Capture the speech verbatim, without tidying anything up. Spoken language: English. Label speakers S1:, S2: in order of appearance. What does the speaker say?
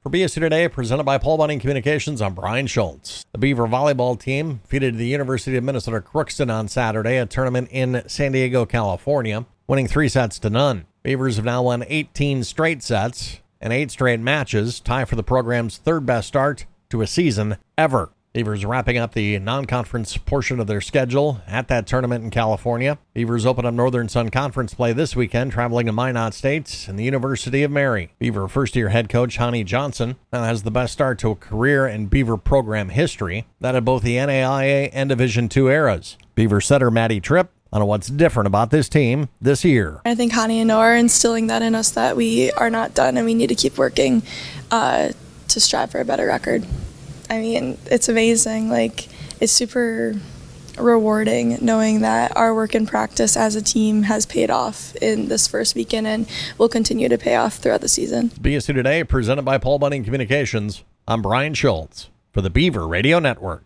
S1: For B S U Today, presented by Paul Bunning Communications, I'm Brian Schultz. The Beaver volleyball team defeated the University of Minnesota Crookston on Saturday, a tournament in San Diego, California, winning three sets to none. Beavers have now won eighteen straight sets and eight straight matches, tie for the program's third best start to a season ever. Beavers wrapping up the non-conference portion of their schedule at that tournament in California. Beavers open up Northern Sun Conference play this weekend, traveling to Minot State and the University of Mary. Beaver first-year head coach Honey Johnson now has the best start to a career in Beaver program history, that of both the N A I A and Division two eras. Beaver setter Maddie Tripp on what's different about this team this year.
S2: I think Honey and Noah are instilling that in us, that we are not done and we need to keep working uh, to strive for a better record. I mean, it's amazing. Like, it's super rewarding knowing that our work and practice as a team has paid off in this first weekend and will continue to pay off throughout the season.
S1: B S U Today, presented by Paul Bunning Communications. I'm Brian Schultz for the Beaver Radio Network.